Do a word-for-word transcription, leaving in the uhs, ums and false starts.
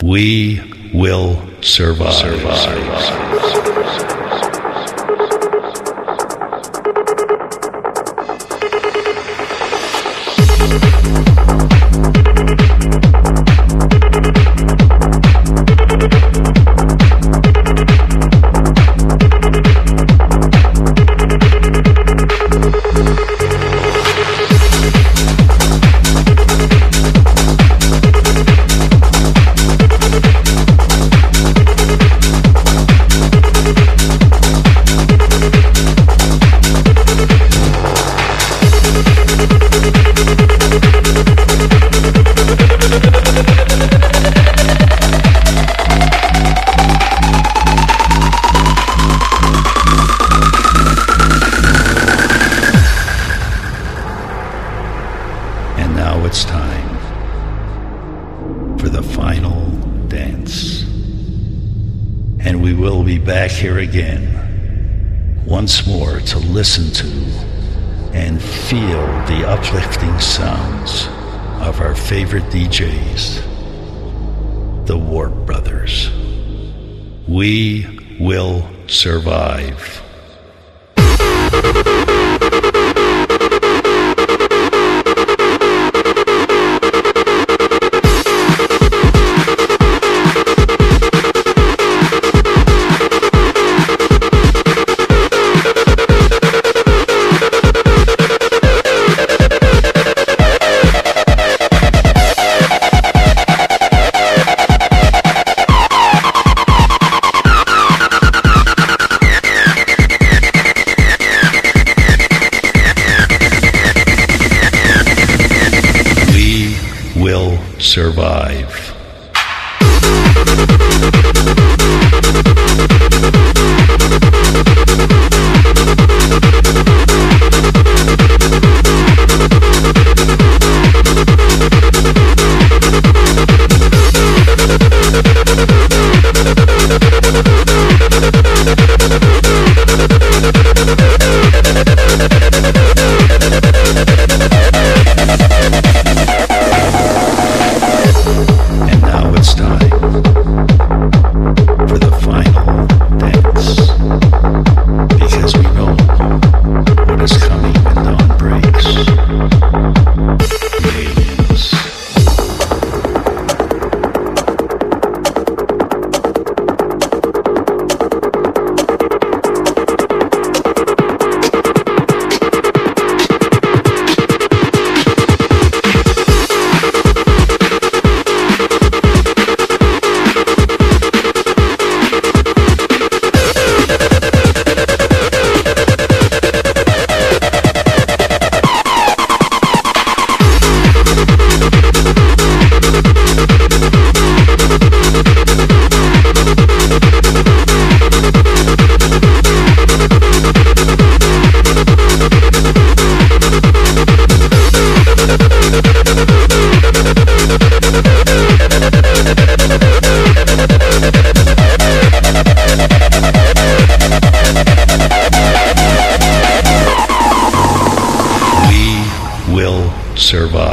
We will survive. survive. And now it's time for the final dance. And we will be back here again, once more to listen to and feel the uplifting sounds of our favorite D Js, the Warp Brothers. We will survive. Will survive. Will survive.